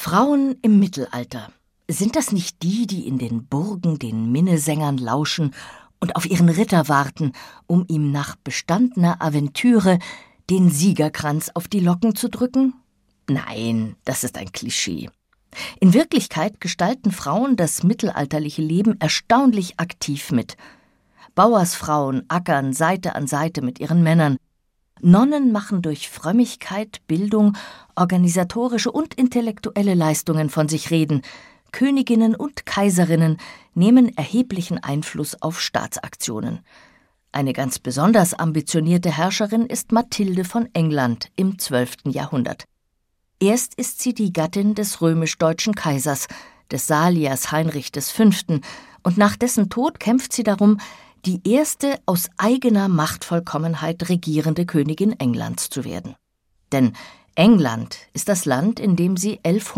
Frauen im Mittelalter. Sind das nicht die, die in den Burgen den Minnesängern lauschen und auf ihren Ritter warten, um ihm nach bestandener Aventüre den Siegerkranz auf die Locken zu drücken? Nein, das ist ein Klischee. In Wirklichkeit gestalten Frauen das mittelalterliche Leben erstaunlich aktiv mit. Bauersfrauen ackern Seite an Seite mit ihren Männern. Nonnen machen durch Frömmigkeit, Bildung, organisatorische und intellektuelle Leistungen von sich reden. Königinnen und Kaiserinnen nehmen erheblichen Einfluss auf Staatsaktionen. Eine ganz besonders ambitionierte Herrscherin ist Mathilde von England im 12. Jahrhundert. Erst ist sie die Gattin des römisch-deutschen Kaisers, des Saliers Heinrich V., und nach dessen Tod kämpft sie darum, die erste aus eigener Machtvollkommenheit regierende Königin Englands zu werden. Denn England ist das Land, in dem sie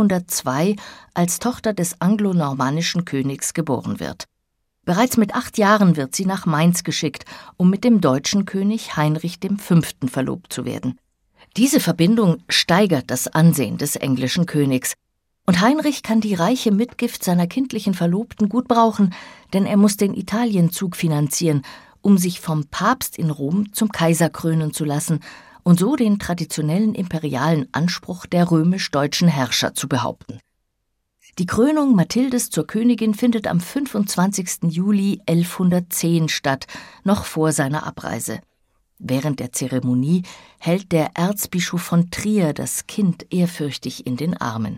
1102 als Tochter des anglo-normannischen Königs geboren wird. Bereits mit 8 Jahren wird sie nach Mainz geschickt, um mit dem deutschen König Heinrich V. verlobt zu werden. Diese Verbindung steigert das Ansehen des englischen Königs. Und Heinrich kann die reiche Mitgift seiner kindlichen Verlobten gut brauchen, denn er muss den Italienzug finanzieren, um sich vom Papst in Rom zum Kaiser krönen zu lassen und so den traditionellen imperialen Anspruch der römisch-deutschen Herrscher zu behaupten. Die Krönung Mathildes zur Königin findet am 25. Juli 1110 statt, noch vor seiner Abreise. Während der Zeremonie hält der Erzbischof von Trier das Kind ehrfürchtig in den Armen.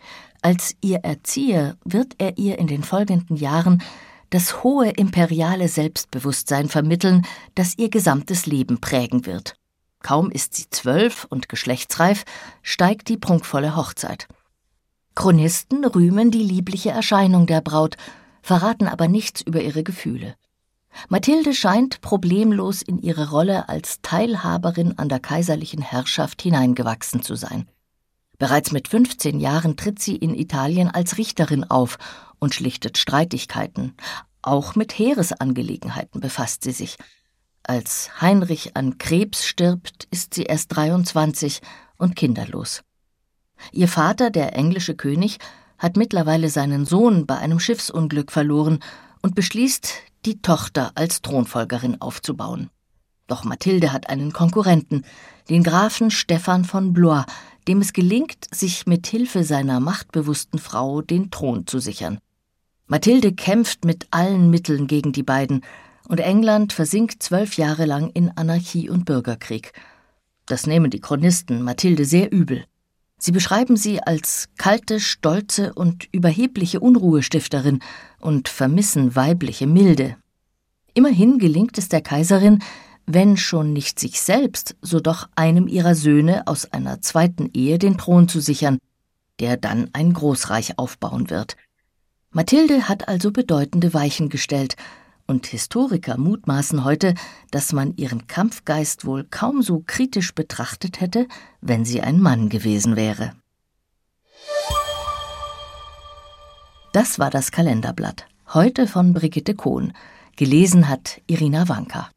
Als ihr Erzieher wird er ihr in den folgenden Jahren das hohe imperiale Selbstbewusstsein vermitteln, das ihr gesamtes Leben prägen wird. Kaum ist sie 12 und geschlechtsreif, steigt die prunkvolle Hochzeit. Chronisten rühmen die liebliche Erscheinung der Braut, verraten aber nichts über ihre Gefühle. Mathilde scheint problemlos in ihre Rolle als Teilhaberin an der kaiserlichen Herrschaft hineingewachsen zu sein. Bereits mit 15 Jahren tritt sie in Italien als Richterin auf und schlichtet Streitigkeiten. Auch mit Heeresangelegenheiten befasst sie sich. Als Heinrich an Krebs stirbt, ist sie erst 23 und kinderlos. Ihr Vater, der englische König, hat mittlerweile seinen Sohn bei einem Schiffsunglück verloren und beschließt, die Tochter als Thronfolgerin aufzubauen. Doch Mathilde hat einen Konkurrenten, den Grafen Stephan von Blois, dem es gelingt, sich mit Hilfe seiner machtbewussten Frau den Thron zu sichern. Mathilde kämpft mit allen Mitteln gegen die beiden, und England versinkt 12 Jahre lang in Anarchie und Bürgerkrieg. Das nehmen die Chronisten Mathilde sehr übel. Sie beschreiben sie als kalte, stolze und überhebliche Unruhestifterin und vermissen weibliche Milde. Immerhin gelingt es der Kaiserin, wenn schon nicht sich selbst, so doch einem ihrer Söhne aus einer zweiten Ehe den Thron zu sichern, der dann ein Großreich aufbauen wird. Mathilde hat also bedeutende Weichen gestellt, und Historiker mutmaßen heute, dass man ihren Kampfgeist wohl kaum so kritisch betrachtet hätte, wenn sie ein Mann gewesen wäre. Das war das Kalenderblatt, heute von Brigitte Kohn. Gelesen hat Irina Wanka.